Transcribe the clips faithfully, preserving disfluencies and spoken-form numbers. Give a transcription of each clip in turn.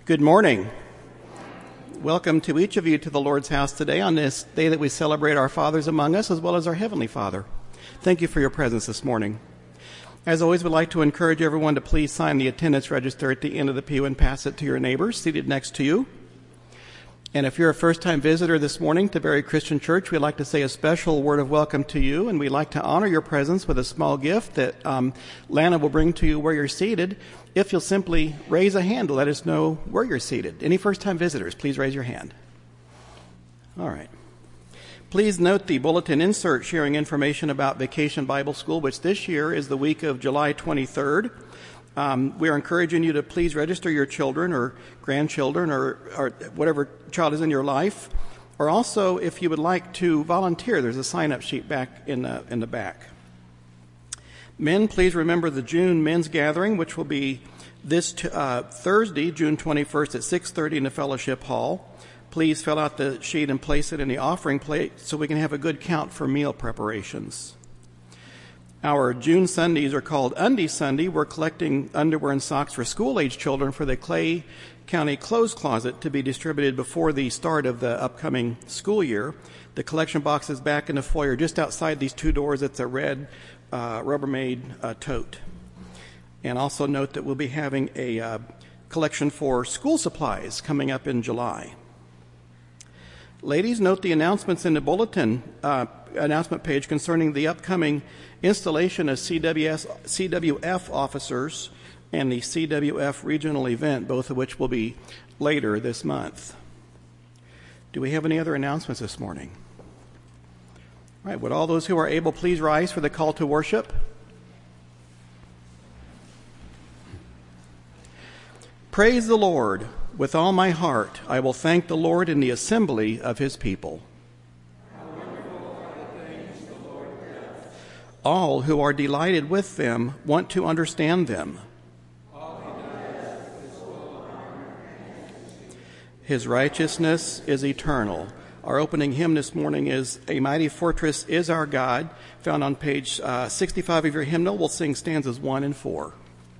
Good morning. Welcome to each of you to the Lord's house today on this day that we celebrate our fathers among us as well as our Heavenly Father. Thank you for your presence this morning. As always, we'd like to encourage everyone to please sign the attendance register at the end of the pew and pass it to your neighbors seated next to you. And if you're a first-time visitor this morning to Berry Christian Church, we'd like to say a special word of welcome to you, and we'd like to honor your presence with a small gift that um, Lana will bring to you where you're seated. If you'll simply raise a hand to let us know where you're seated. Any first-time visitors, please raise your hand. All right. Please note the bulletin insert sharing information about Vacation Bible School, which this year is the week of July twenty-third. Um, we are encouraging you to please register your children or grandchildren or, or whatever child is in your life. Or also, if you would like to volunteer, there's a sign-up sheet back in the, in the back. Men, please remember the June men's gathering, which will be this t- uh, Thursday, June twenty-first at six thirty in the Fellowship Hall. Please fill out the sheet and place it in the offering plate so we can have a good count for meal preparations. Our June Sundays are called Undy Sunday. We're collecting underwear and socks for school-age children for the Clay County Clothes Closet to be distributed before the start of the upcoming school year. The collection box is back in the foyer just outside these two doors. It's a red uh, Rubbermaid uh, tote. And also note that we'll be having a uh, collection for school supplies coming up in July. Ladies, note the announcements in the bulletin uh, announcement page concerning the upcoming installation of C W S, C W F officers and the C W F regional event, both of which will be later this month. Do we have any other announcements this morning? All right, would all those who are able please rise for the call to worship? Praise the Lord. With all my heart, I will thank the Lord in the assembly of his people. How wonderful are the things the Lord does. All who are delighted with them want to understand them. All he does is full of honor and majesty. His righteousness is eternal. Our opening hymn this morning is A Mighty Fortress is Our God, found on page uh, sixty-five of your hymnal. We'll sing stanzas one and four.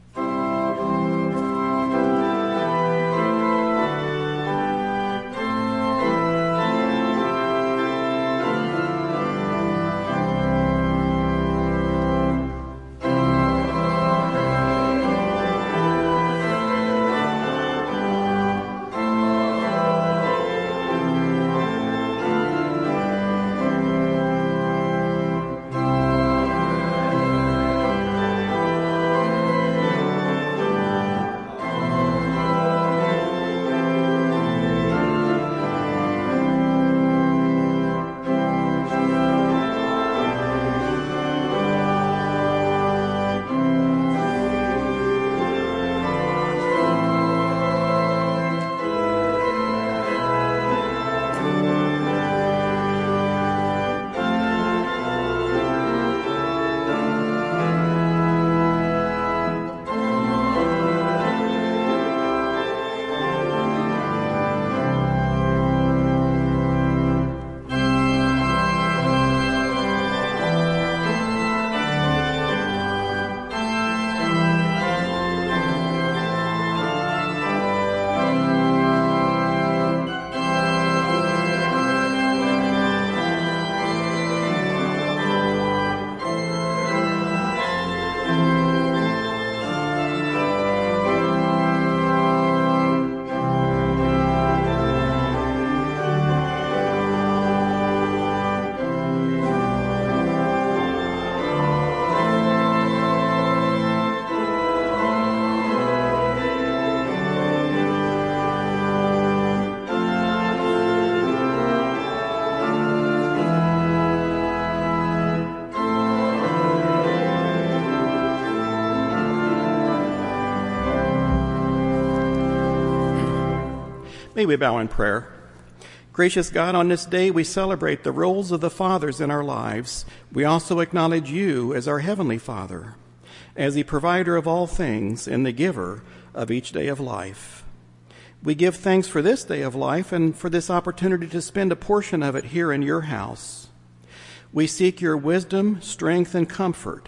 May we bow in prayer. Gracious God, on this day we celebrate the roles of the fathers in our lives. We also acknowledge you as our Heavenly Father, as the provider of all things and the giver of each day of life. We give thanks for this day of life and for this opportunity to spend a portion of it here in your house. We seek your wisdom, strength, and comfort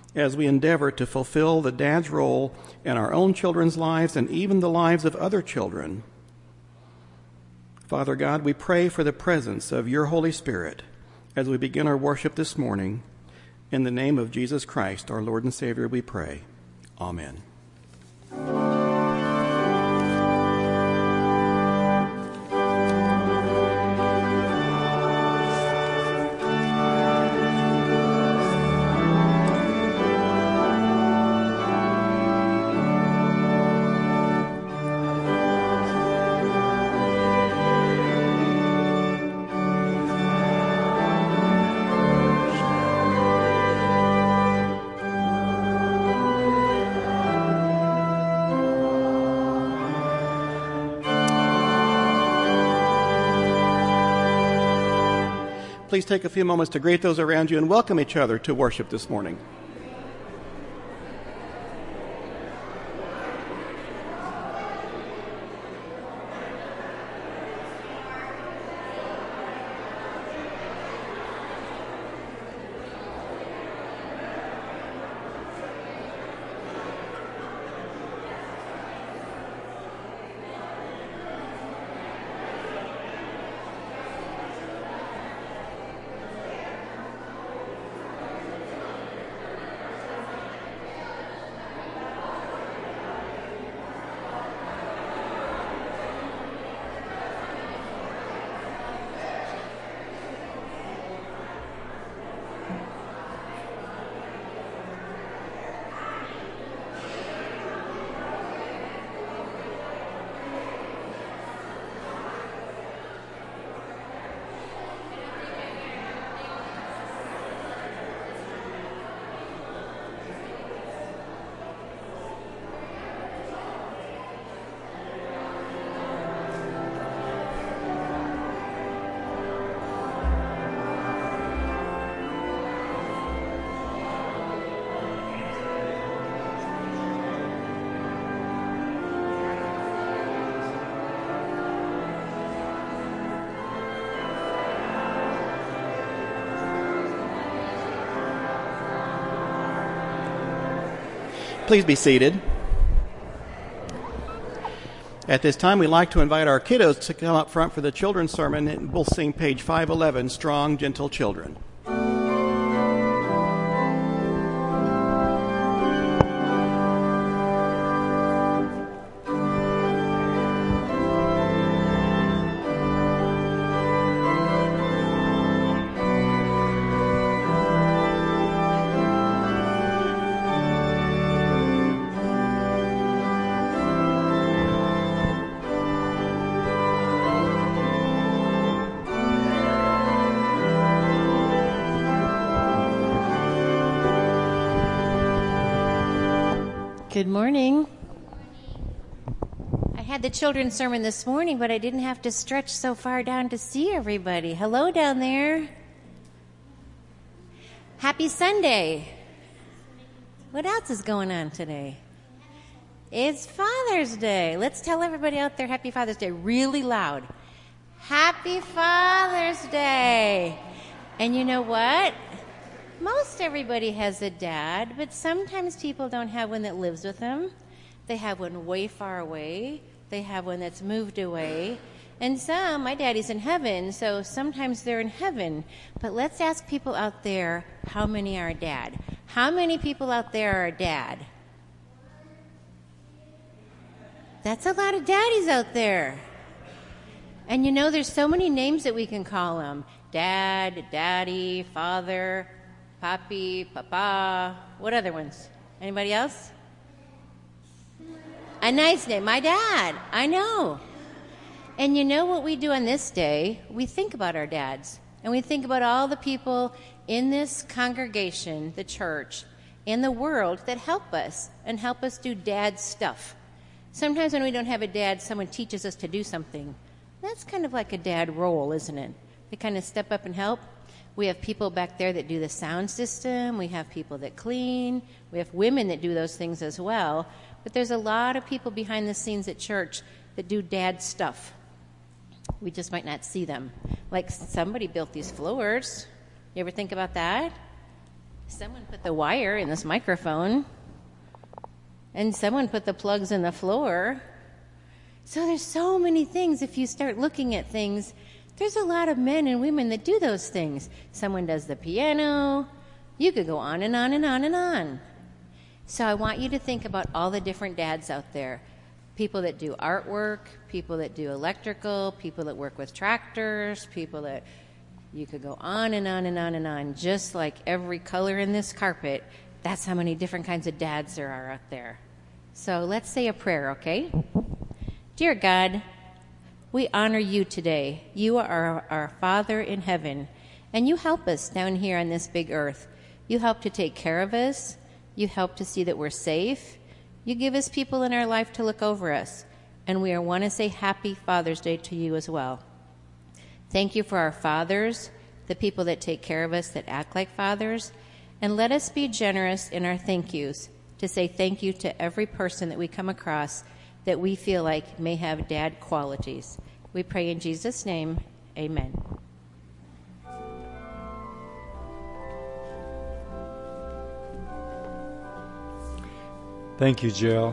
as we endeavor to fulfill the dad's role in our own children's lives and even the lives of other children. Father God, we pray for the presence of your Holy Spirit as we begin our worship this morning. In the name of Jesus Christ, our Lord and Savior, we pray. Amen. Please take a few moments to greet those around you and welcome each other to worship this morning. Please be seated. At this time, we'd like to invite our kiddos to come up front for the children's sermon, and we'll sing page five eleven, Strong, Gentle Children. Good morning. I had the children's sermon this morning, but I didn't have to stretch so far down to see everybody. Hello down there. Happy Sunday. What else is going on today? It's Father's Day. Let's tell everybody out there Happy Father's Day really loud. Happy Father's Day. And you know what? Most everybody has a dad, but sometimes people don't have one that lives with them. They have one way far away. They have one that's moved away. And some, my daddy's in heaven, so sometimes they're in heaven. But let's ask people out there, how many are a dad? How many people out there are a dad? That's a lot of daddies out there. And you know, there's so many names that we can call them. Dad, daddy, father, Papi, Papa, what other ones? Anybody else? A nice name. My dad. I know. And you know what we do on this day? We think about our dads. And we think about all the people in this congregation, the church, in the world that help us and help us do dad stuff. Sometimes when we don't have a dad, someone teaches us to do something. That's kind of like a dad role, isn't it? They kind of step up and help. We have people back there that do the sound system. We have people that clean. We have women that do those things as well. But there's a lot of people behind the scenes at church that do dad stuff. We just might not see them. Like somebody built these floors. You ever think about that? Someone put the wire in this microphone. And someone put the plugs in the floor. So there's so many things. If you start looking at things, there's a lot of men and women that do those things. Someone does the piano. You could go on and on and on and on. So I want you to think about all the different dads out there. People that do artwork, people that do electrical, people that work with tractors, people that... You could go on and on and on and on. Just like every color in this carpet, that's how many different kinds of dads there are out there. So let's say a prayer, okay? Dear God, we honor you today. You are our, our Father in heaven, and you help us down here on this big earth. You help to take care of us. You help to see that we're safe. You give us people in our life to look over us, and we want to say Happy Father's Day to you as well. Thank you for our fathers, the people that take care of us that act like fathers, and let us be generous in our thank yous to say thank you to every person that we come across that we feel like may have dad qualities. We pray in Jesus' name, amen. Thank you, Jill.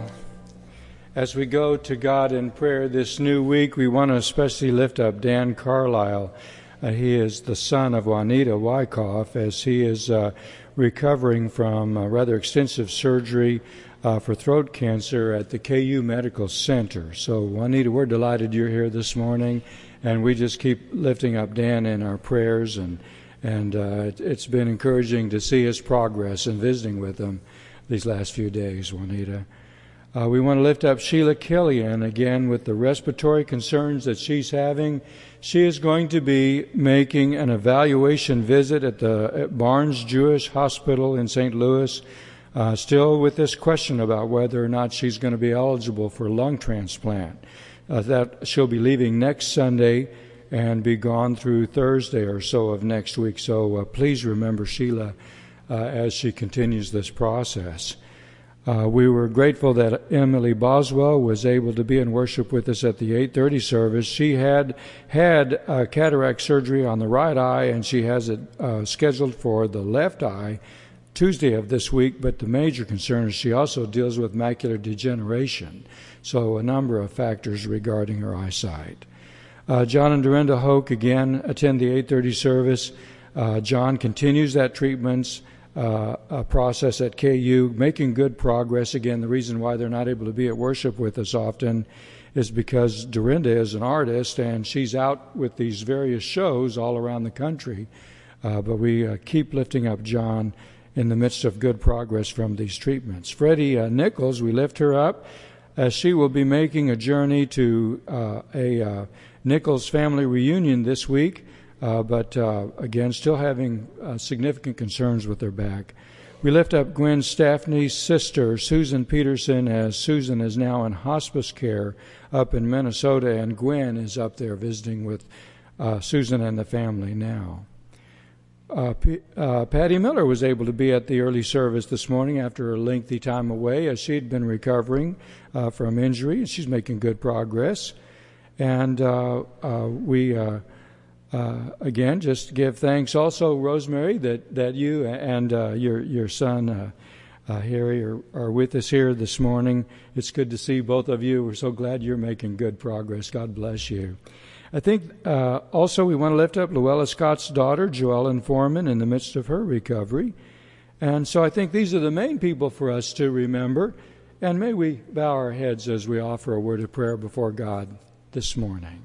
As we go to God in prayer this new week, we want to especially lift up Dan Carlisle. Uh, he is the son of Juanita Wyckoff, as he is uh, recovering from a rather extensive surgery uh, for throat cancer at the K U Medical Center. So, Juanita, we're delighted you're here this morning, and we just keep lifting up Dan in our prayers, and and uh, it, it's been encouraging to see his progress in visiting with him these last few days, Juanita. Uh, we want to lift up Sheila Killian again with the respiratory concerns that she's having. She is going to be making an evaluation visit at the at Barnes Jewish Hospital in Saint Louis, uh, still with this question about whether or not she's going to be eligible for lung transplant. Uh, that she'll be leaving next Sunday and be gone through Thursday or so of next week. So uh, please remember Sheila uh, as she continues this process. Uh, we were grateful that Emily Boswell was able to be in worship with us at the eight thirty service. She had had uh, cataract surgery on the right eye, and she has it uh, scheduled for the left eye Tuesday of this week, but the major concern is she also deals with macular degeneration, so a number of factors regarding her eyesight. Uh, John and Dorinda Hoke again attend the eight thirty service. Uh, John continues that treatment Uh, a process at K U, making good progress. Again, the reason why they're not able to be at worship with us often is because Dorinda is an artist and she's out with these various shows all around the country. Uh, but we uh, keep lifting up John in the midst of good progress from these treatments. Freddie uh, Nichols, we lift her up as she will be making a journey to uh, a uh, Nichols family reunion this week. Uh, but uh, again, still having uh, significant concerns with their back. We lift up Gwen Staffney's sister, Susan Peterson, as Susan is now in hospice care up in Minnesota, and Gwen is up there visiting with uh, Susan and the family now. Uh, P- uh, Patty Miller was able to be at the early service this morning after a lengthy time away, as she'd been recovering uh, from injury, and she's making good progress. And uh, uh, we... Uh, Uh, again, just give thanks also, Rosemary, that, that you and uh, your your son, uh, uh, Harry, are, are with us here this morning. It's good to see both of you. We're so glad you're making good progress. God bless you. I think uh, also we want to lift up Luella Scott's daughter, Joellen Foreman, in the midst of her recovery. And so I think these are the main people for us to remember. And may we bow our heads as we offer a word of prayer before God this morning.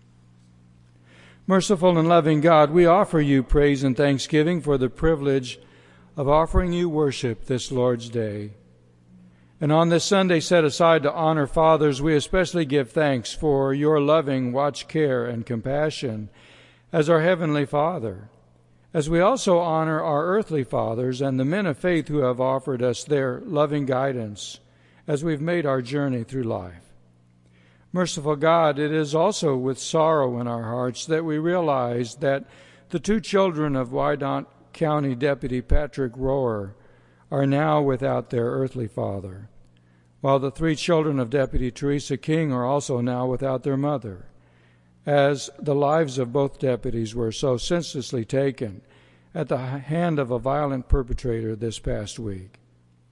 Merciful and loving God, we offer you praise and thanksgiving for the privilege of offering you worship this Lord's Day. And on this Sunday set aside to honor fathers, we especially give thanks for your loving watch, care, and compassion as our Heavenly Father, as we also honor our earthly fathers and the men of faith who have offered us their loving guidance as we've made our journey through life. Merciful God, it is also with sorrow in our hearts that we realize that the two children of Wyandotte County Deputy Patrick Rohr are now without their earthly father, while the three children of Deputy Teresa King are also now without their mother, as the lives of both deputies were so senselessly taken at the hand of a violent perpetrator this past week.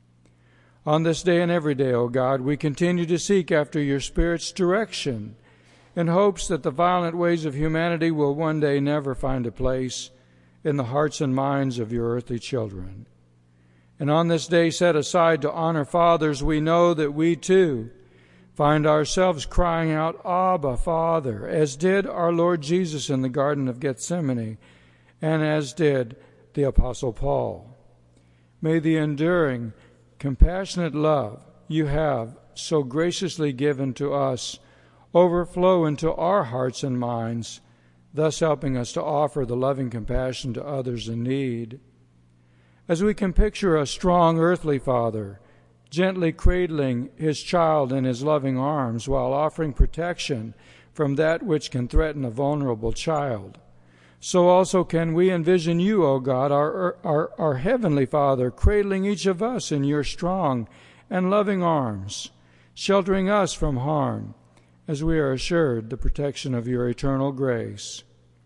On this day and every day, O God, we continue to seek after your Spirit's direction in hopes that the violent ways of humanity will one day never find a place in the hearts and minds of your earthly children. And on this day set aside to honor fathers, we know that we too find ourselves crying out, Abba, Father, as did our Lord Jesus in the Garden of Gethsemane, and as did the Apostle Paul. May the enduring, compassionate love you have so graciously given to us overflow into our hearts and minds, thus helping us to offer the loving compassion to others in need. As we can picture a strong earthly father gently cradling his child in his loving arms while offering protection from that which can threaten a vulnerable child, so also can we envision you, O God, our, our, our Heavenly Father, cradling each of us in your strong and loving arms, sheltering us from harm, as we are assured the protection of your eternal grace.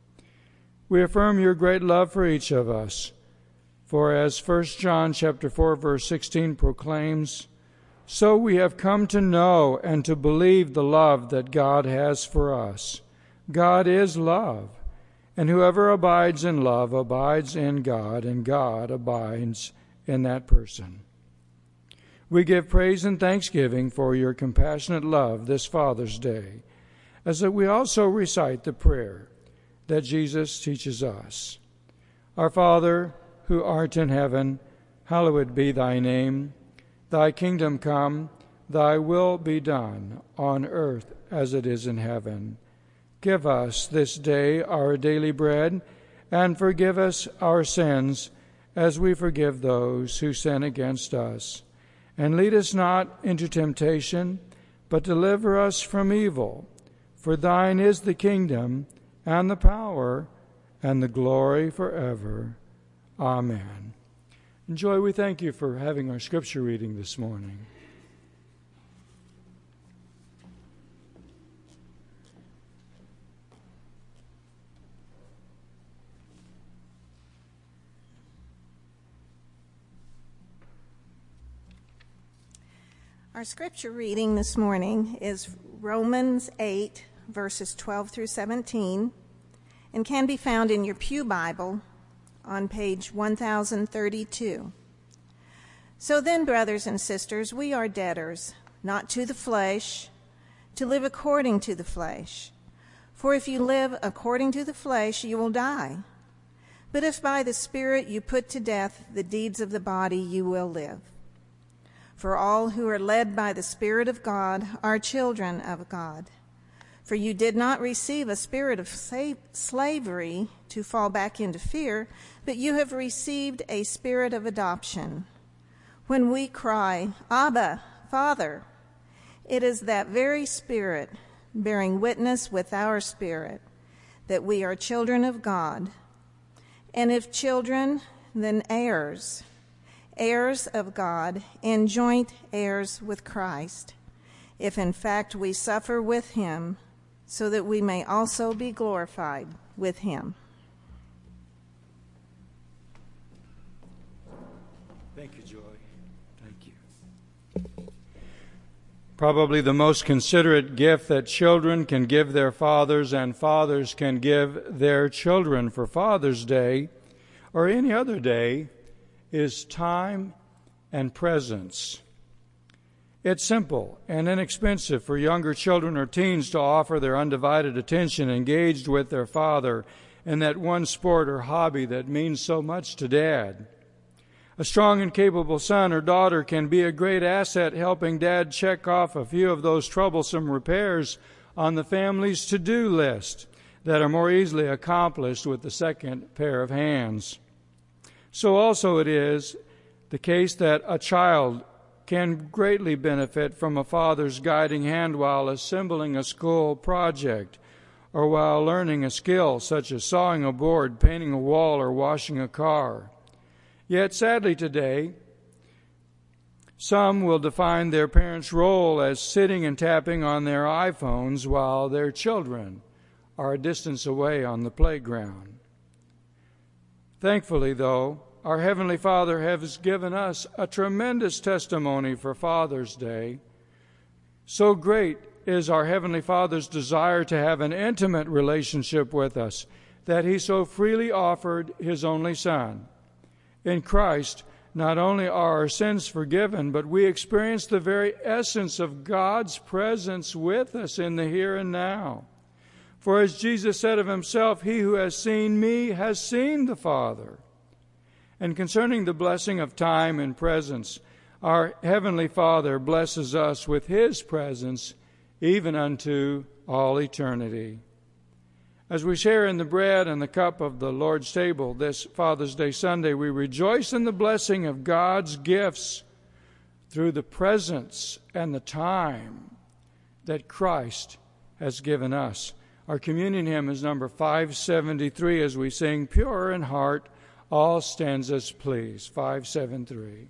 We affirm your great love for each of us, for as First John chapter four, verse sixteen proclaims, so we have come to know and to believe the love that God has for us. God is love, and whoever abides in love abides in God, and God abides in that person. We give praise and thanksgiving for your compassionate love this Father's Day, as that we also recite the prayer that Jesus teaches us. Our Father, who art in heaven, hallowed be thy name. Thy kingdom come, thy will be done, on earth as it is in heaven. Give us this day our daily bread, and forgive us our sins, as we forgive those who sin against us. And lead us not into temptation, but deliver us from evil. For thine is the kingdom, and the power, and the glory forever. Amen. And Joy, we thank you for having our scripture reading this morning. Our scripture reading this morning is Romans eight, verses twelve through seventeen, and can be found in your Pew Bible on page one thousand thirty-two. So then, brothers and sisters, we are debtors, not to the flesh, to live according to the flesh. For if you live according to the flesh, you will die. But if by the Spirit you put to death the deeds of the body, you will live. For all who are led by the Spirit of God are children of God. For you did not receive a spirit of slavery to fall back into fear, but you have received a spirit of adoption. When we cry, Abba, Father, it is that very Spirit bearing witness with our spirit that we are children of God. And if children, then heirs, heirs of God, and joint heirs with Christ, if in fact we suffer with him, so that we may also be glorified with him. Thank you, Joy. Thank you. Probably the most considerate gift that children can give their fathers and fathers can give their children for Father's Day or any other day is time and presence. It's simple and inexpensive for younger children or teens to offer their undivided attention engaged with their father in that one sport or hobby that means so much to Dad. A strong and capable son or daughter can be a great asset helping Dad check off a few of those troublesome repairs on the family's to-do list that are more easily accomplished with the second pair of hands. So also it is the case that a child can greatly benefit from a father's guiding hand while assembling a school project or while learning a skill such as sawing a board, painting a wall, or washing a car. Yet sadly today, some will define their parents' role as sitting and tapping on their iPhones while their children are a distance away on the playground. Thankfully, though, our Heavenly Father has given us a tremendous testimony for Father's Day. So great is our Heavenly Father's desire to have an intimate relationship with us that He so freely offered His only Son. In Christ, not only are our sins forgiven, but we experience the very essence of God's presence with us in the here and now. For as Jesus said of Himself, "He who has seen me has seen the Father." And concerning the blessing of time and presence, our Heavenly Father blesses us with His presence even unto all eternity. As we share in the bread and the cup of the Lord's table this Father's Day Sunday, we rejoice in the blessing of God's gifts through the presence and the time that Christ has given us. Our communion hymn is number five seventy-three as we sing, "Pure in Heart, All Stanzas Please." five seventy-three.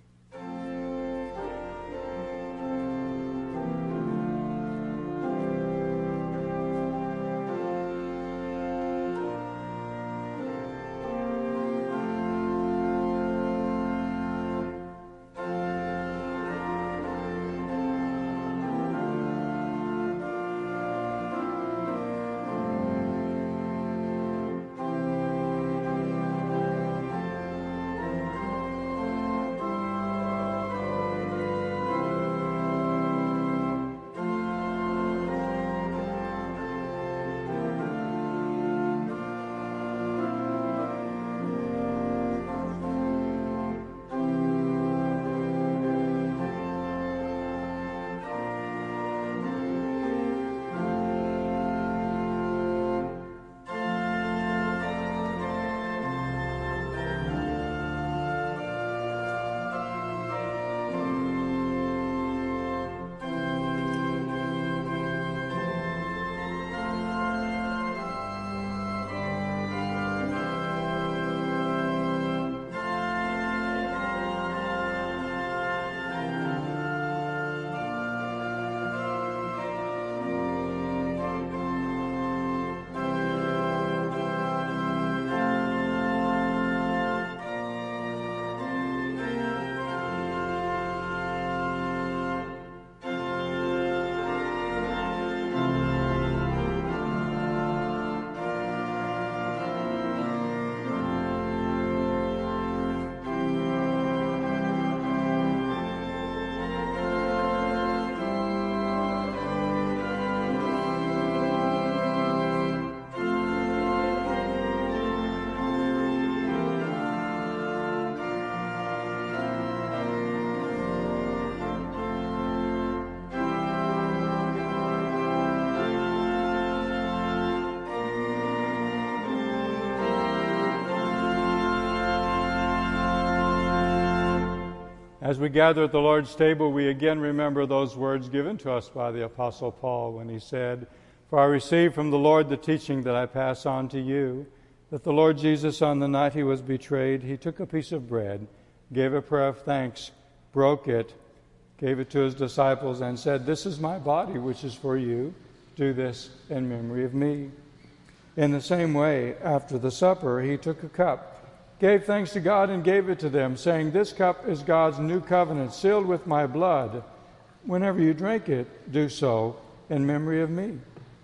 As we gather at the Lord's table, we again remember those words given to us by the Apostle Paul when he said, "For I received from the Lord the teaching that I pass on to you, that the Lord Jesus, on the night He was betrayed, He took a piece of bread, gave a prayer of thanks, broke it, gave it to His disciples, and said, 'This is my body, which is for you. Do this in memory of me.' In the same way, after the supper, He took a cup, gave thanks to God, and gave it to them, saying, 'This cup is God's new covenant, sealed with my blood. Whenever you drink it, do so in memory of me.'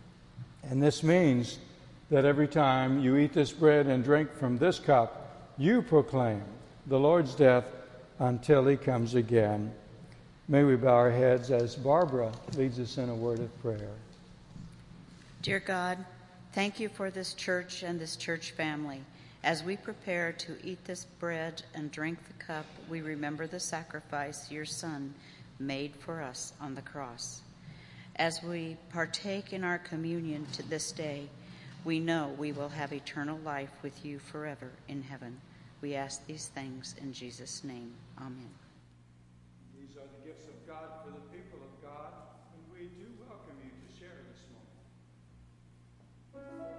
And this means that every time you eat this bread and drink from this cup, you proclaim the Lord's death until He comes again." May we bow our heads as Barbara leads us in a word of prayer. Dear God, thank you for this church and this church family. As we prepare to eat this bread and drink the cup, we remember the sacrifice your Son made for us on the cross. As we partake in our communion to this day, we know we will have eternal life with you forever in heaven. We ask these things in Jesus' name. Amen. These are the gifts of God for the people of God, and we do welcome you to share this moment.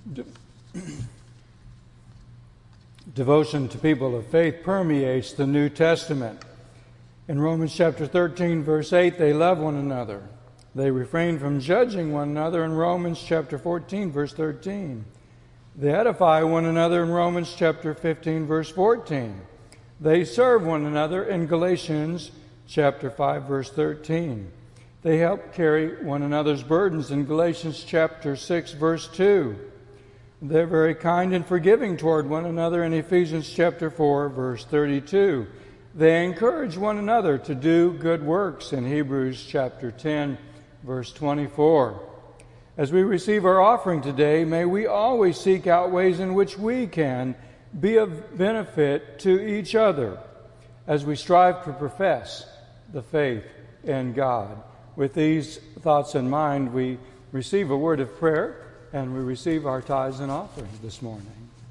De- Devotion to people of faith permeates the New Testament. In Romans chapter thirteen, verse eight, they love one another. They refrain from judging one another in Romans chapter fourteen, verse thirteen. They edify one another in Romans chapter fifteen, verse fourteen. They serve one another in Galatians chapter five, verse thirteen. They help carry one another's burdens in Galatians chapter six, verse two. They're very kind and forgiving toward one another in Ephesians chapter four, verse thirty-two. They encourage one another to do good works in Hebrews chapter ten, verse twenty-four. As we receive our offering today, may we always seek out ways in which we can be of benefit to each other as we strive to profess the faith in God. With these thoughts in mind, we receive a word of prayer and we receive our tithes and offerings this morning.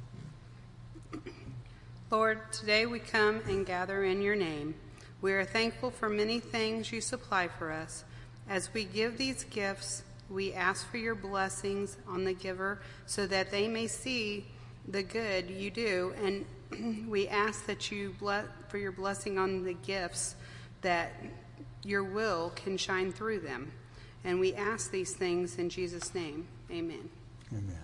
Lord, today we come and gather in your name. We are thankful for many things you supply for us. As we give these gifts, we ask for your blessings on the giver so that they may see the good you do. And we ask that you bless for your blessing on the gifts, that your will can shine through them. And we ask these things in Jesus' name. Amen. Amen.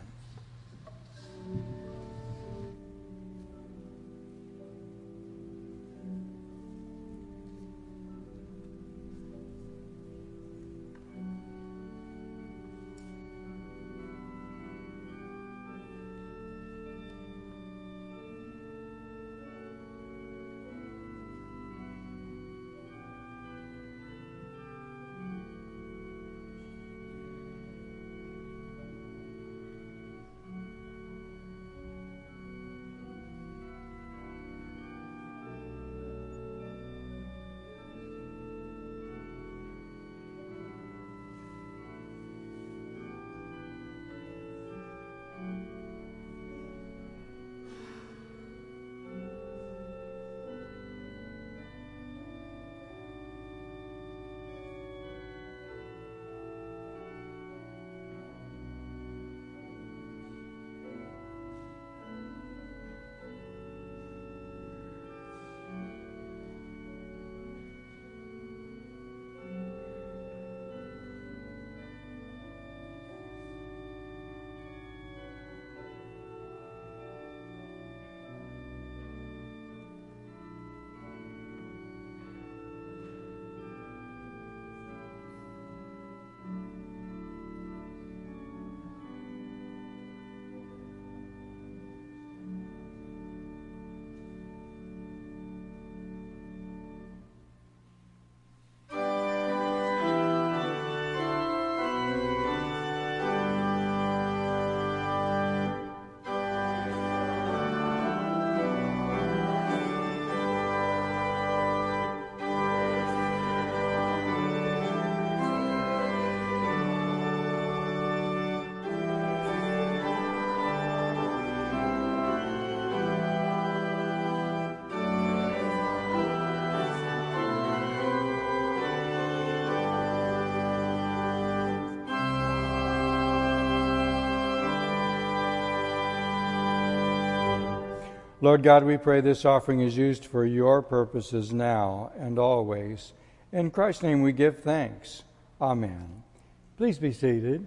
Lord God, we pray this offering is used for your purposes now and always. In Christ's name we give thanks. Amen. Please be seated.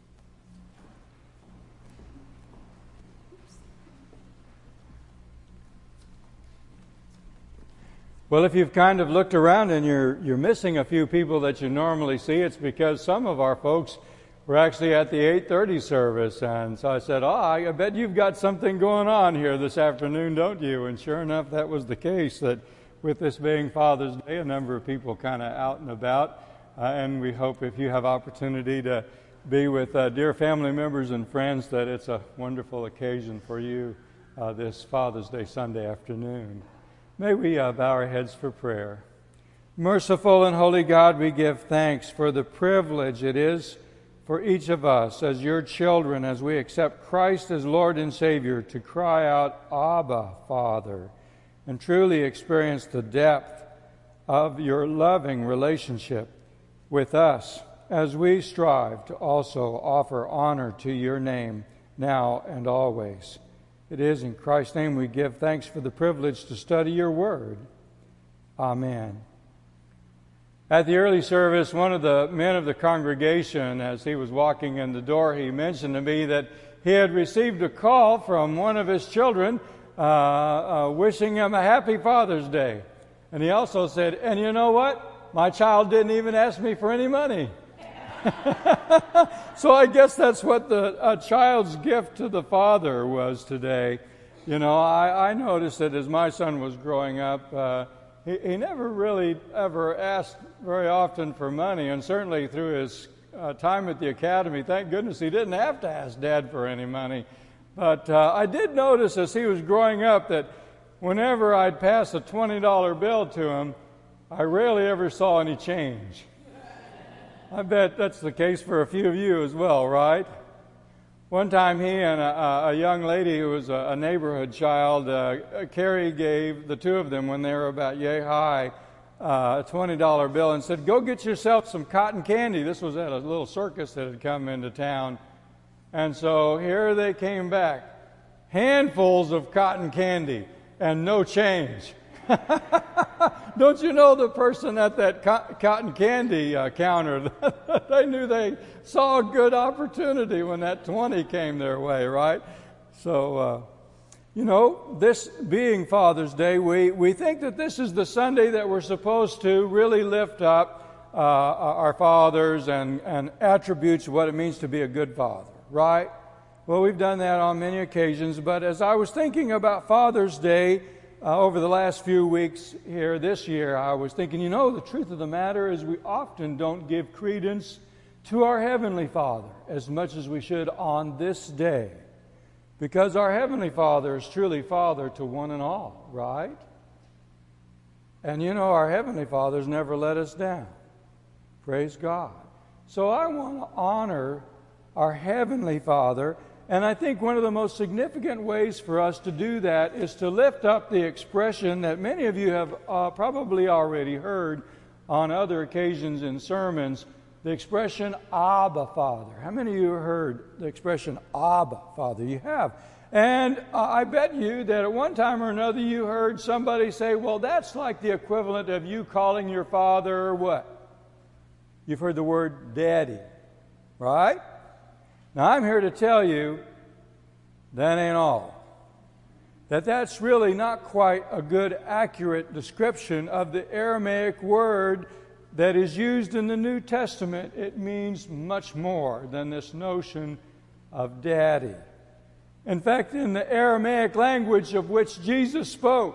Well, if you've kind of looked around and you're you're missing a few people that you normally see, it's because some of our folks were actually at the eight thirty service. And so I said, oh, I bet you've got something going on here this afternoon, don't you? And sure enough, that was the case, that with this being Father's Day, a number of people kind of out and about. Uh, and we hope if you have opportunity to be with uh, dear family members and friends, that it's a wonderful occasion for you uh, this Father's Day Sunday afternoon. May we uh, bow our heads for prayer. Merciful and holy God, we give thanks for the privilege it is for each of us as your children, as we accept Christ as Lord and Savior, to cry out, Abba, Father, and truly experience the depth of your loving relationship with us as we strive to also offer honor to your name now and always. It is in Christ's name we give thanks for the privilege to study your word. Amen. At the early service, one of the men of the congregation, as he was walking in the door, he mentioned to me that he had received a call from one of his children uh, uh, wishing him a happy Father's Day. And he also said, and you know what? My child didn't even ask me for any money. So I guess that's what the a child's gift to the father was today. You know, I, I noticed that as my son was growing up, uh, he, he never really ever asked very often for money, and certainly through his uh, time at the academy, thank goodness he didn't have to ask Dad for any money. But uh, I did notice as he was growing up that whenever I'd pass a twenty dollar bill to him, I rarely ever saw any change. I bet that's the case for a few of you as well, right? One time he and a, a young lady who was a, a neighborhood child, uh, Carrie gave the two of them when they were about yay high uh, a twenty dollar bill and said, go get yourself some cotton candy. This was at a little circus that had come into town. And so here they came back, handfuls of cotton candy and no change. Don't you know the person at that co- cotton candy uh, counter? They knew they saw a good opportunity when that twenty came their way, right? So, uh, you know, this being Father's Day, we, we think that this is the Sunday that we're supposed to really lift up uh, our fathers and, and attributes of what it means to be a good father, right? Well, we've done that on many occasions, but as I was thinking about Father's Day, Uh, over the last few weeks here this year, I was thinking, you know, the truth of the matter is we often don't give credence to our Heavenly Father as much as we should on this day. Because our Heavenly Father is truly Father to one and all, right? And you know, our Heavenly Father's never let us down. Praise God. So I want to honor our Heavenly Father. And I think one of the most significant ways for us to do that is to lift up the expression that many of you have uh, probably already heard on other occasions in sermons, the expression Abba Father. How many of you have heard the expression Abba Father? You have. And uh, I bet you that at one time or another you heard somebody say, well, that's like the equivalent of you calling your father what? You've heard the word daddy, right? Now, I'm here to tell you that ain't all. That that's really not quite a good, accurate description of the Aramaic word that is used in the New Testament. It means much more than this notion of daddy. In fact, in the Aramaic language of which Jesus spoke,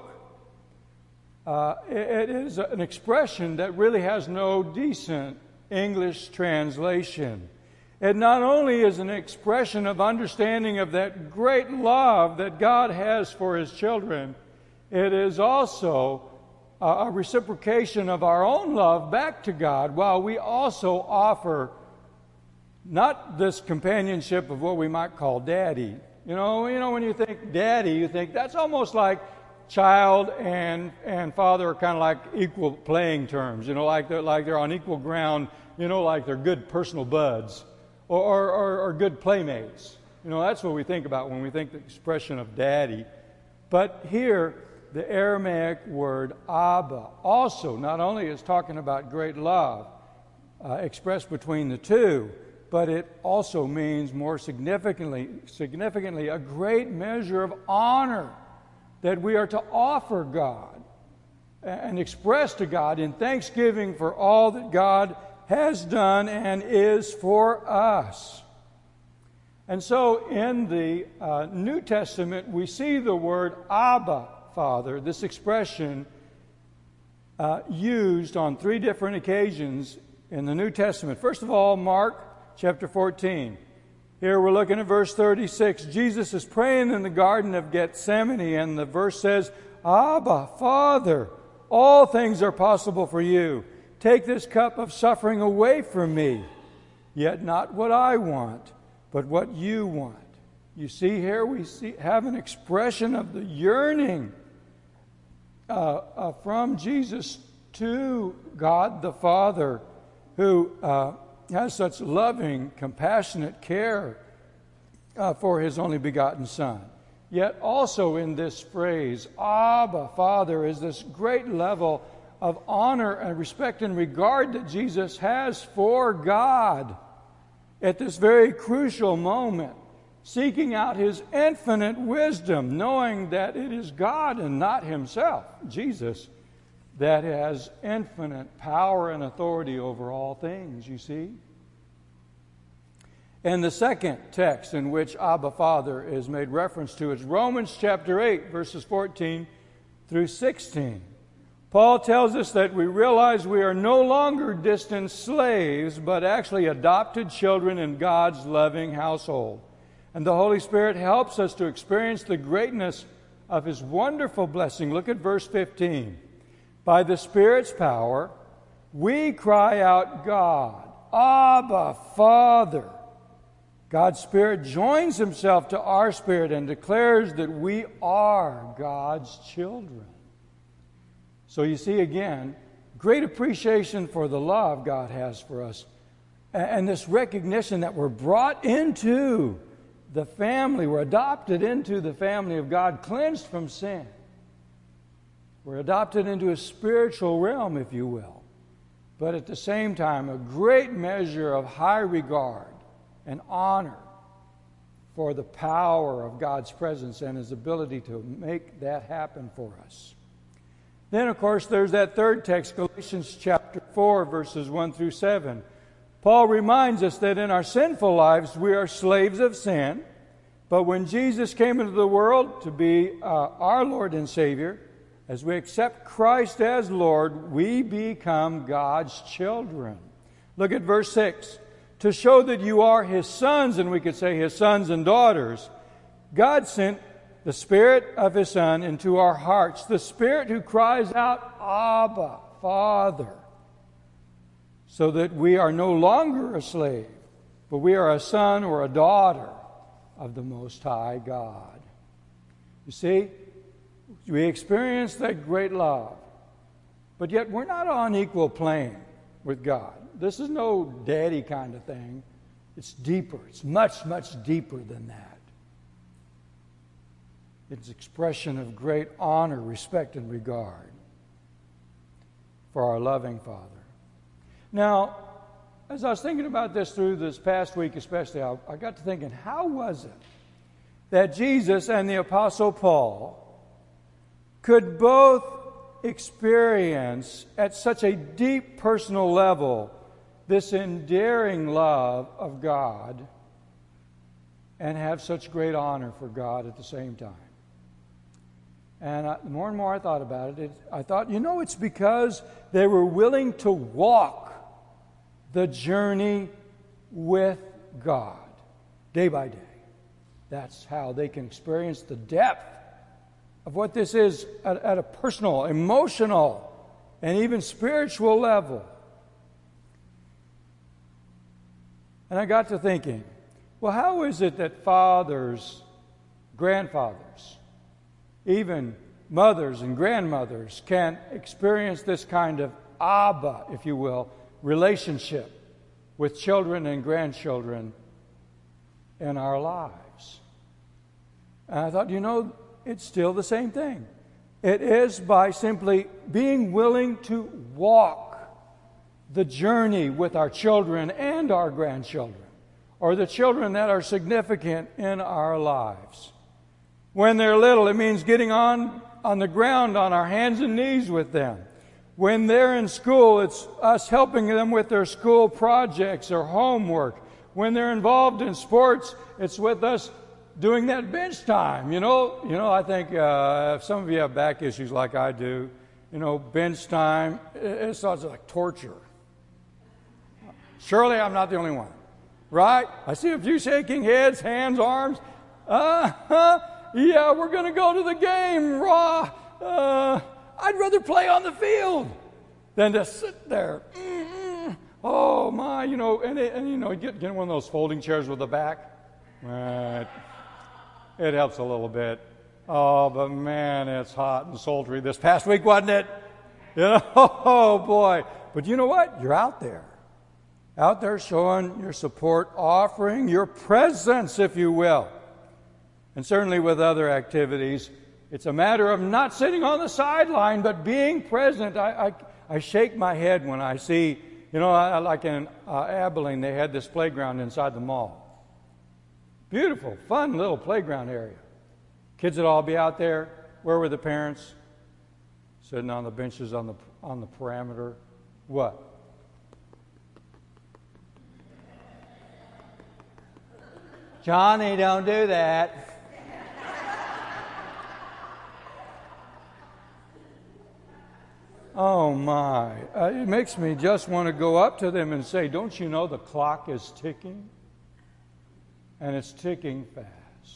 uh, it, it is an expression that really has no decent English translation. It not only is an expression of understanding of that great love that God has for His children, it is also a reciprocation of our own love back to God, while we also offer not this companionship of what we might call daddy. You know, you know, when you think daddy, you think that's almost like child and and father are kind of like equal playing terms. You know, like they're like they're on equal ground. You know, like they're good personal buds. Or, or, or good playmates. You know, that's what we think about when we think the expression of daddy. But here, the Aramaic word Abba also not only is talking about great love uh, expressed between the two, but it also means more significantly, significantly a great measure of honor that we are to offer God and express to God in thanksgiving for all that God has done and is for us. And so in the uh, New Testament, we see the word Abba, Father, this expression uh, used on three different occasions in the New Testament. First of all, Mark chapter fourteen. Here we're looking at verse thirty-six. Jesus is praying in the Garden of Gethsemane, and the verse says, Abba, Father, all things are possible for you. Take this cup of suffering away from me, yet not what I want, but what you want. You see here, we see, have an expression of the yearning uh, uh, from Jesus to God the Father, who uh, has such loving, compassionate care uh, for his only begotten Son. Yet also in this phrase, Abba, Father, is this great level of honor and respect and regard that Jesus has for God at this very crucial moment, seeking out his infinite wisdom, knowing that it is God and not himself, Jesus, that has infinite power and authority over all things, you see. And the second text in which Abba Father is made reference to is Romans chapter eight, verses fourteen through sixteen. Paul tells us that we realize we are no longer distant slaves, but actually adopted children in God's loving household. And the Holy Spirit helps us to experience the greatness of his wonderful blessing. Look at verse fifteen. By the Spirit's power, we cry out, God, Abba, Father. God's Spirit joins himself to our spirit and declares that we are God's children. So you see again, great appreciation for the love God has for us, and this recognition that we're brought into the family, we're adopted into the family of God, cleansed from sin. We're adopted into a spiritual realm, if you will, but at the same time, a great measure of high regard and honor for the power of God's presence and his ability to make that happen for us. Then, of course, there's that third text, Galatians chapter four, verses one through seven. Paul reminds us that in our sinful lives we are slaves of sin, but when Jesus came into the world to be uh, our Lord and Savior, as we accept Christ as Lord, we become God's children. Look at verse six. To show that you are his sons, and we could say his sons and daughters, God sent the Spirit of his Son into our hearts, the Spirit who cries out, Abba, Father, so that we are no longer a slave, but we are a son or a daughter of the Most High God. You see, we experience that great love, but yet we're not on equal plane with God. This is no daddy kind of thing. It's deeper. It's much, much deeper than that. It's expression of great honor, respect, and regard for our loving Father. Now, as I was thinking about this through this past week especially, I, I got to thinking, how was it that Jesus and the Apostle Paul could both experience at such a deep personal level this endearing love of God and have such great honor for God at the same time? And I, the more and more I thought about it, it, I thought, you know, it's because they were willing to walk the journey with God day by day. That's how they can experience the depth of what this is at, at a personal, emotional, and even spiritual level. And I got to thinking, well, how is it that fathers, grandfathers, even mothers and grandmothers can experience this kind of Abba, if you will, relationship with children and grandchildren in our lives? And I thought, you know, it's still the same thing. It is by simply being willing to walk the journey with our children and our grandchildren, or the children that are significant in our lives. When they're little, it means getting on, on the ground on our hands and knees with them. When they're in school, it's us helping them with their school projects or homework. When they're involved in sports, it's with us doing that bench time. You know, you know. I think uh, if some of you have back issues like I do, you know, bench time, it, it sounds like torture. Surely I'm not the only one, right? I see a few shaking heads, hands, arms. Uh-huh. Yeah, we're going to go to the game, raw. Uh, I'd rather play on the field than to sit there. Mm-mm. Oh, my, you know, and, it, and you know, get, get one of those folding chairs with the back. Right. It helps a little bit. Oh, but man, it's hot and sultry this past week, wasn't it? You know, oh, boy. But you know what? You're out there. out there showing your support, offering your presence, if you will. And certainly with other activities, it's a matter of not sitting on the sideline, but being present. I, I, I shake my head when I see, you know, I, like in uh, Abilene, they had this playground inside the mall. Beautiful, fun little playground area. Kids would all be out there. Where were the parents? Sitting on the benches on the on the perimeter. What? Johnny, don't do that. Oh my, uh, it makes me just want to go up to them and say, don't you know the clock is ticking? And it's ticking fast.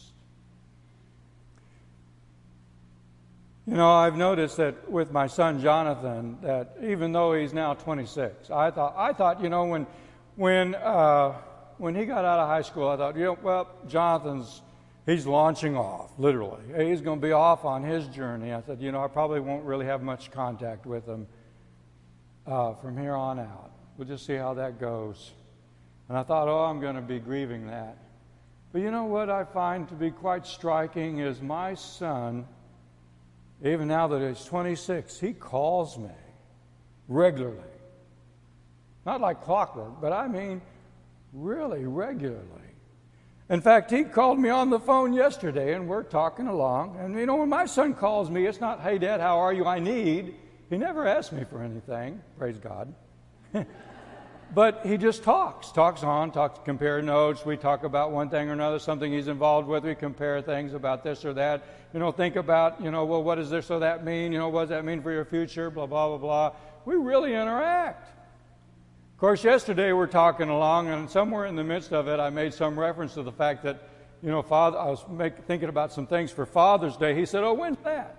You know, I've noticed that with my son Jonathan, that even though he's now twenty-six, I thought, I thought, you know, when, when, uh, when he got out of high school, I thought, you know, well, Jonathan's, he's launching off, literally. He's going to be off on his journey. I said, you know, I probably won't really have much contact with him uh, from here on out. We'll just see how that goes. And I thought, oh, I'm going to be grieving that. But you know what I find to be quite striking is my son, even now that he's twenty-six, he calls me regularly. Not like clockwork, but I mean really regularly. In fact, he called me on the phone yesterday, and we're talking along. And, you know, when my son calls me, it's not, hey, Dad, how are you? I need. He never asks me for anything. Praise God. But he just talks, talks on, talks, compare notes. We talk about one thing or another, something he's involved with. We compare things about this or that. You know, think about, you know, well, what does this or that mean? You know, what does that mean for your future? Blah, blah, blah, blah. We really interact. Of course, yesterday we're talking along, and somewhere in the midst of it, I made some reference to the fact that, you know, Father, I was make, thinking about some things for Father's Day. He said, oh, when's that?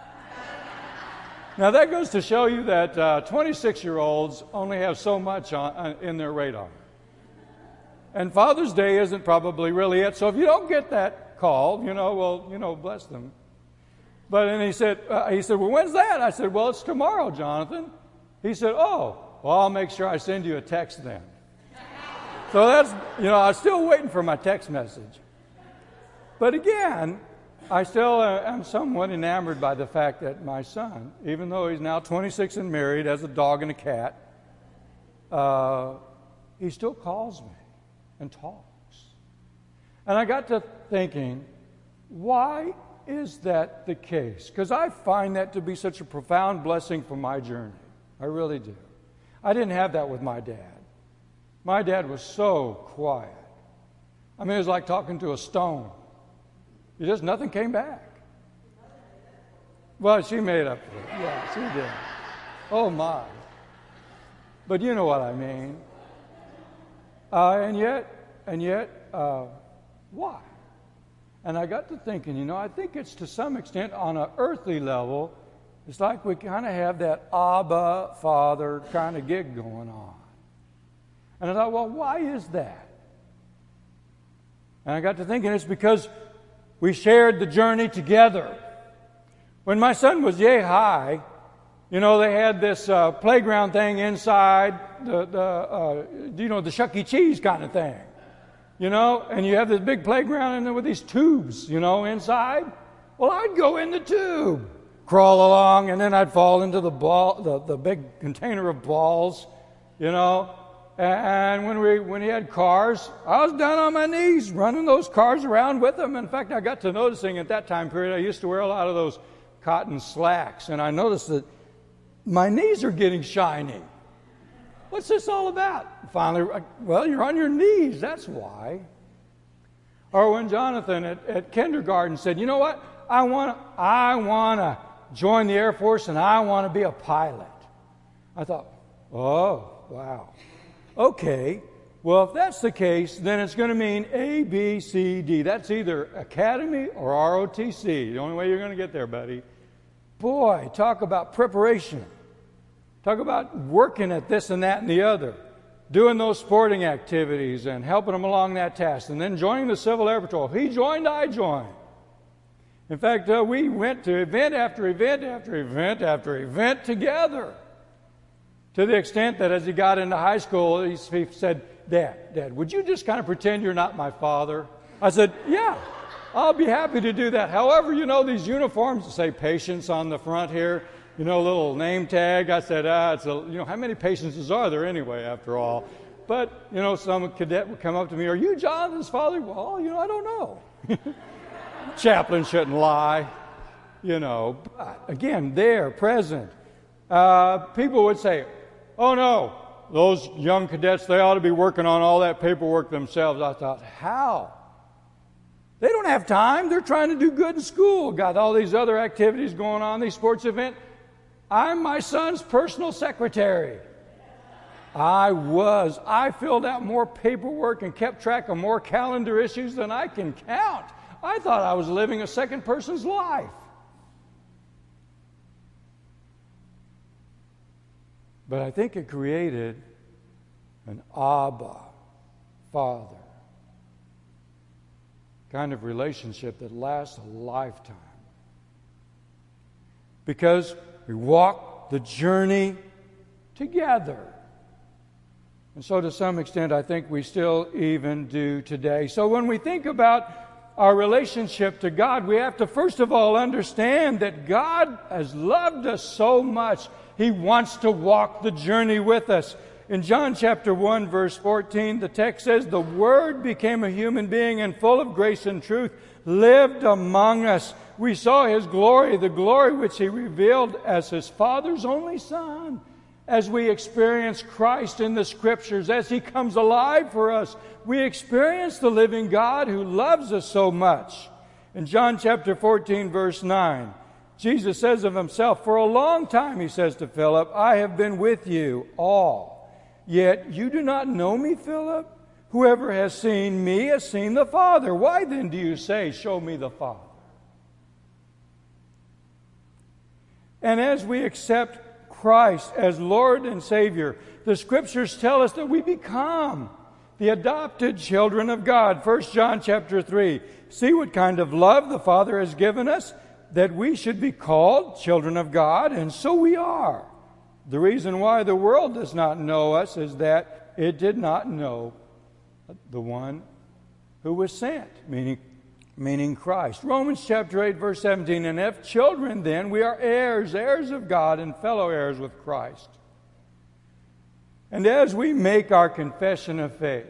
Now, that goes to show you that uh, twenty-six-year-olds only have so much on, uh, in their radar. And Father's Day isn't probably really it. So if you don't get that call, you know, well, you know, bless them. But and he said, uh, he said, well, when's that? I said, well, it's tomorrow, Jonathan. He said, oh, well, I'll make sure I send you a text then. So that's, you know, I was still waiting for my text message. But again, I still uh, am somewhat enamored by the fact that my son, even though he's now twenty-six and married, has a dog and a cat, uh, he still calls me and talks. And I got to thinking, why is that the case? Because I find that to be such a profound blessing for my journey. I really do. I didn't have that with my dad. My dad was so quiet. I mean, it was like talking to a stone. It just, nothing came back. Well, she made up for it. Yeah, she did. Oh, my. But you know what I mean. Uh, and yet, and yet, uh, why? And I got to thinking, you know, I think it's to some extent on an earthly level, it's like we kind of have that Abba, Father kind of gig going on. And I thought, well, why is that? And I got to thinking it's because we shared the journey together. When my son was yay high, you know, they had this uh, playground thing inside, the, the uh, you know, the Chuck E. Cheese kind of thing. You know, and you have this big playground and there with these tubes, you know, inside. Well, I'd go in the tube, crawl along, and then I'd fall into the ball, the, the big container of balls, you know. And when we when he had cars, I was down on my knees running those cars around with him. In fact, I got to noticing at that time period, I used to wear a lot of those cotton slacks, and I noticed that my knees are getting shiny. What's this all about? Finally, well, you're on your knees, that's why. Or when Jonathan at, at kindergarten said, you know what, I want I want to join the Air Force and I want to be a pilot. I thought, oh, wow. Okay, well, if that's the case, then it's going to mean A, B, C, D. That's either Academy or R O T C. The only way you're going to get there, buddy. Boy, talk about preparation. Talk about working at this and that and the other. Doing those sporting activities and helping them along that task. And then joining the Civil Air Patrol. He joined, I joined. In fact, uh, we went to event after event after event after event together. To the extent that as he got into high school, he said, Dad, Dad, would you just kind of pretend you're not my father? I said, yeah, I'll be happy to do that. However, you know, these uniforms say patience on the front here, you know, a little name tag. I said, ah, it's a, you know, how many patiences are there anyway, after all? But, you know, some cadet would come up to me, are you Jonathan's father? Well, you know, I don't know. Chaplain shouldn't lie, you know. But again, there, present. Uh, people would say, oh, no, those young cadets, they ought to be working on all that paperwork themselves. I thought, how? They don't have time. They're trying to do good in school. Got all these other activities going on, these sports events. I'm my son's personal secretary. I was. I filled out more paperwork and kept track of more calendar issues than I can count. I thought I was living a second person's life. But I think it created an Abba, Father, kind of relationship that lasts a lifetime. Because we walk the journey together. And so to some extent, I think we still even do today. So when we think about our relationship to God, we have to first of all understand that God has loved us so much, He wants to walk the journey with us. In John chapter one, verse fourteen, the text says, the Word became a human being and full of grace and truth, lived among us. We saw His glory, the glory which He revealed as His Father's only Son. As we experience Christ in the Scriptures, as He comes alive for us, we experience the living God who loves us so much. In John chapter fourteen, verse nine, Jesus says of Himself, for a long time, He says to Philip, I have been with you all, yet you do not know me, Philip? Whoever has seen me has seen the Father. Why then do you say, show me the Father? And as we accept Christ as Lord and Savior, the Scriptures tell us that we become the adopted children of God. First John chapter three. See what kind of love the Father has given us, that we should be called children of God, and so we are. The reason why the world does not know us is that it did not know the one who was sent, meaning meaning Christ. Romans chapter eight, verse seventeen, and if children then, we are heirs, heirs of God and fellow heirs with Christ. And as we make our confession of faith,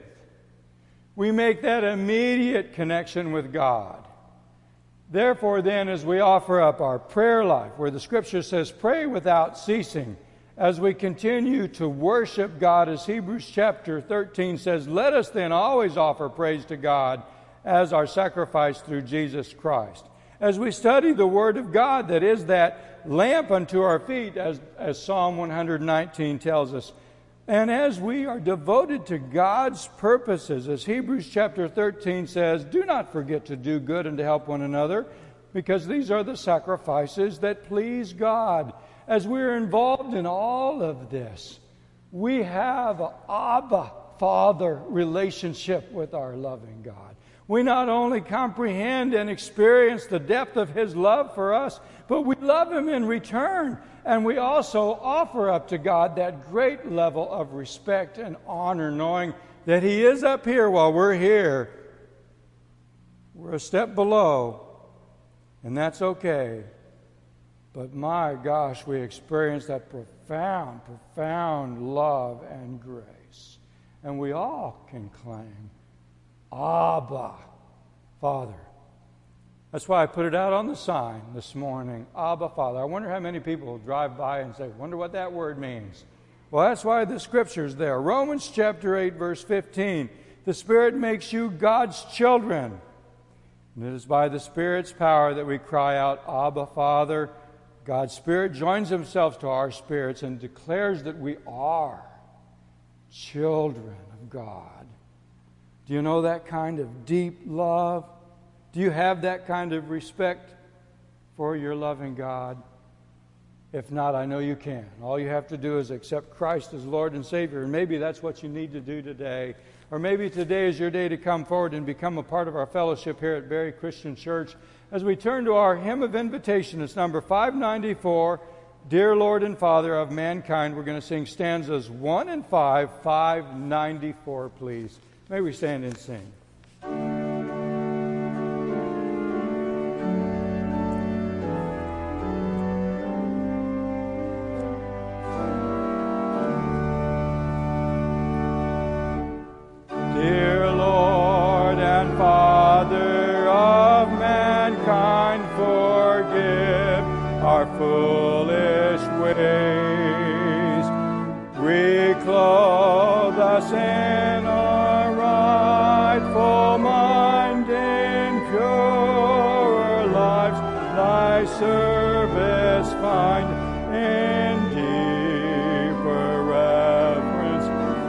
we make that immediate connection with God. Therefore then, as we offer up our prayer life, where the Scripture says, pray without ceasing, as we continue to worship God, as Hebrews chapter thirteen says, let us then always offer praise to God as our sacrifice through Jesus Christ. As we study the Word of God, that is that lamp unto our feet, as, as Psalm one nineteen tells us, and as we are devoted to God's purposes, as Hebrews chapter thirteen says, do not forget to do good and to help one another, because these are the sacrifices that please God. As we're involved in all of this, we have an Abba, Father relationship with our loving God. We not only comprehend and experience the depth of His love for us, but we love Him in return. And we also offer up to God that great level of respect and honor, knowing that He is up here while we're here. We're a step below, and that's okay. But my gosh, we experience that profound, profound love and grace. And we all can claim, Abba, Father. That's why I put it out on the sign this morning, Abba, Father. I wonder how many people will drive by and say, wonder what that word means. Well, that's why the Scripture's there. Romans chapter eight, verse fifteen. The Spirit makes you God's children. And it is by the Spirit's power that we cry out, Abba, Father. God's Spirit joins Himself to our spirits and declares that we are children of God. Do you know that kind of deep love? Do you have that kind of respect for your loving God? If not, I know you can. All you have to do is accept Christ as Lord and Savior, and maybe that's what you need to do today. Or maybe today is your day to come forward and become a part of our fellowship here at Berry Christian Church. As we turn to our hymn of invitation, it's number five ninety-four, Dear Lord and Father of mankind, we're going to sing stanzas one and five, five ninety-four, please. May we stand and sing. Dear Lord and Father of mankind, forgive our foolish ways. We clothe us in our rightful mind, in purer lives thy service find, in deeper reverence.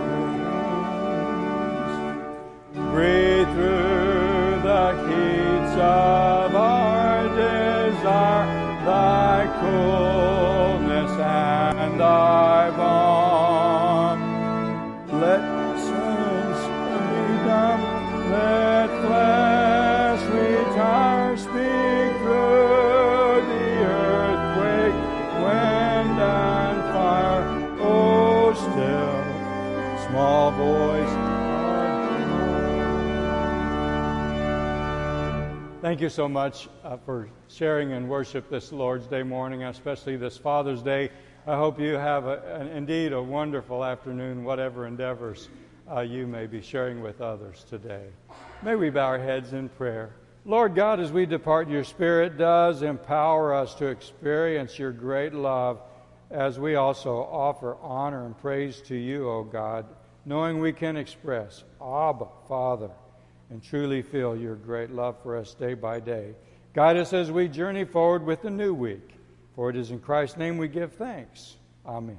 Breathe through the heats of our desire thy coolness and thy balm. Let suns be dumb, let flesh retire, speak through the earthquake, wind and fire. Oh, still, small voice. Thank you so much uh, for sharing in worship this Lord's Day morning, especially this Father's Day. I hope you have a, an, indeed a wonderful afternoon, whatever endeavors uh, you may be sharing with others today. May we bow our heads in prayer. Lord God, as we depart, your Spirit does empower us to experience your great love, as we also offer honor and praise to you, O God, knowing we can express, Abba, Father, and truly feel your great love for us day by day. Guide us as we journey forward with the new week. For it is in Christ's name we give thanks. Amen.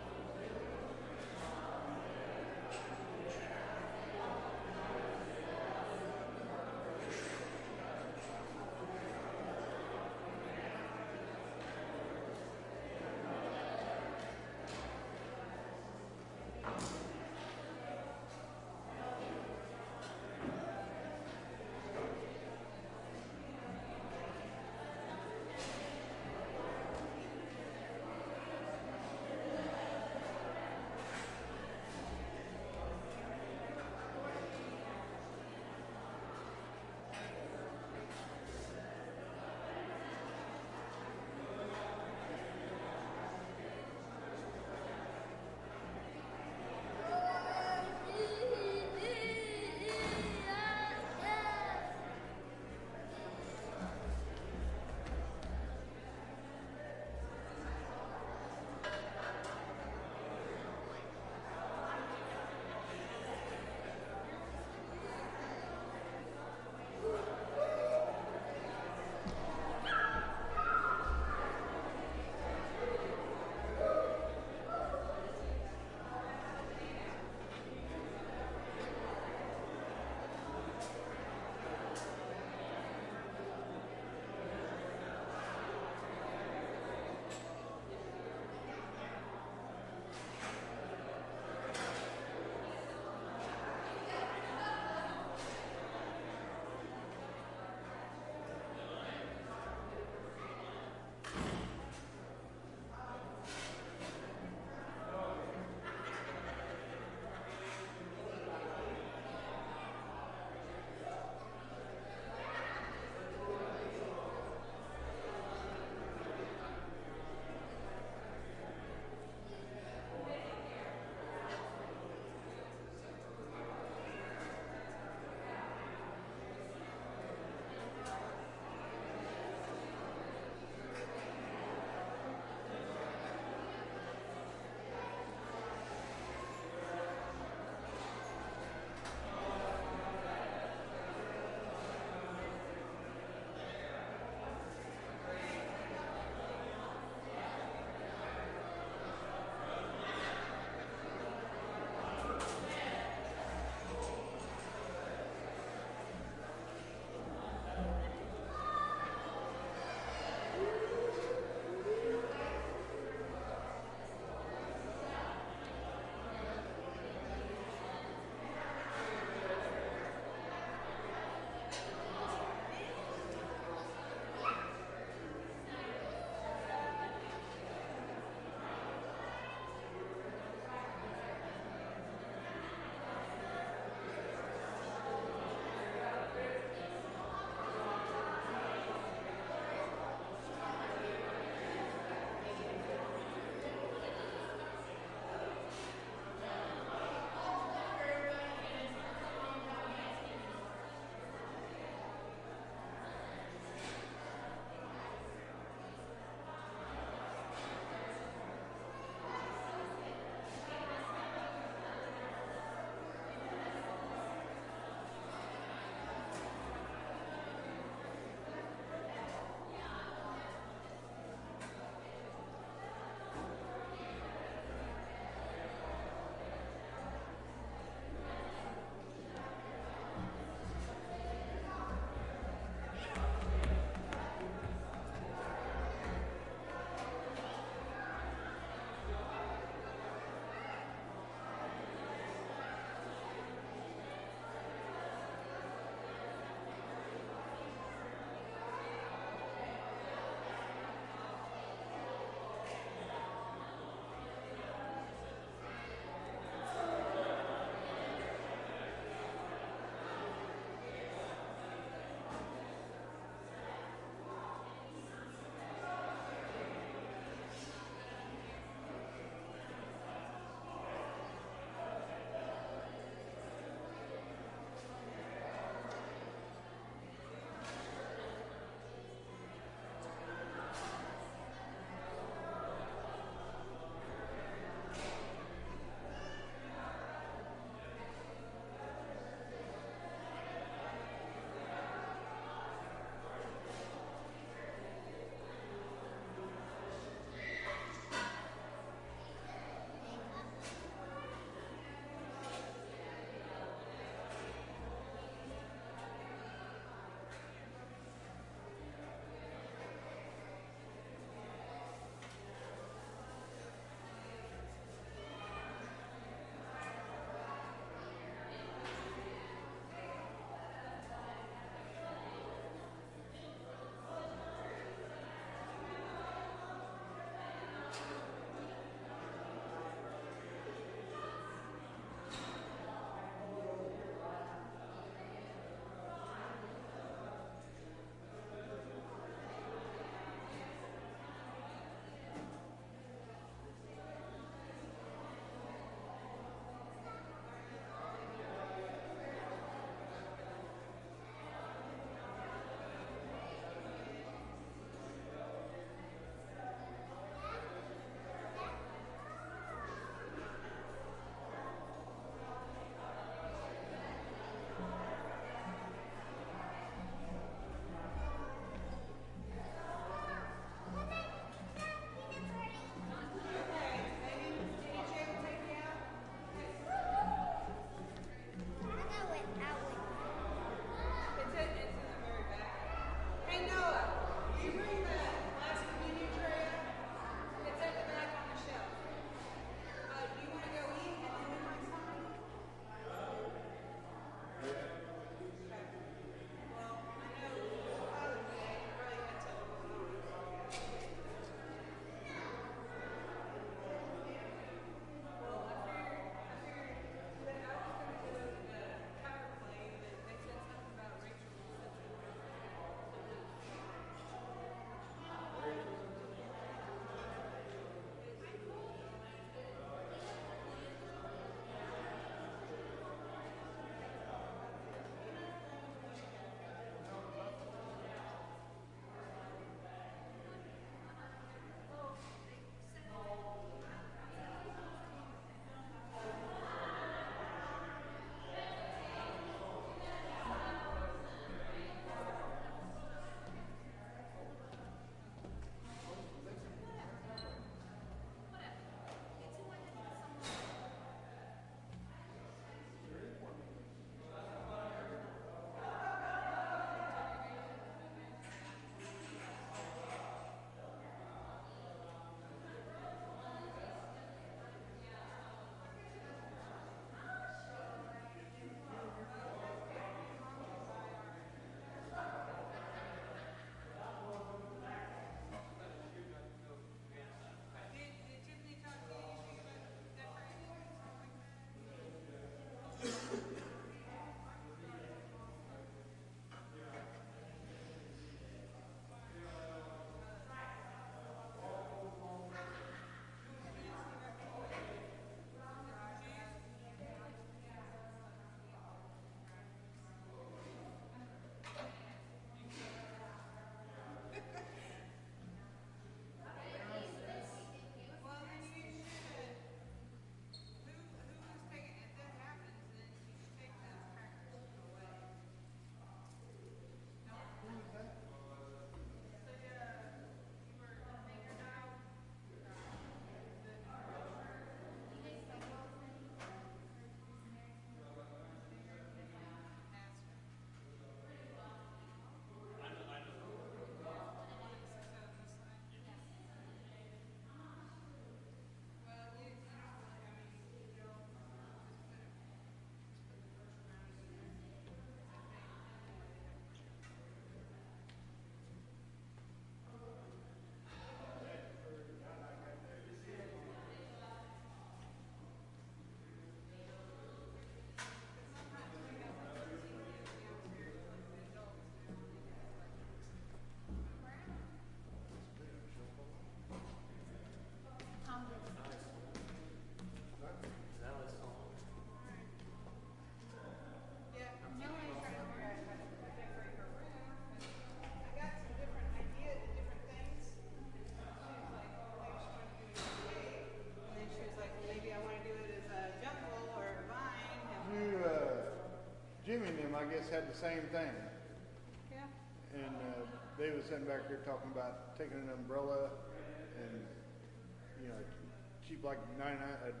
Jimmy and them, I guess, had the same thing. Yeah. And uh, they was sitting back there talking about taking an umbrella and, you know, cheap like ninety-nine,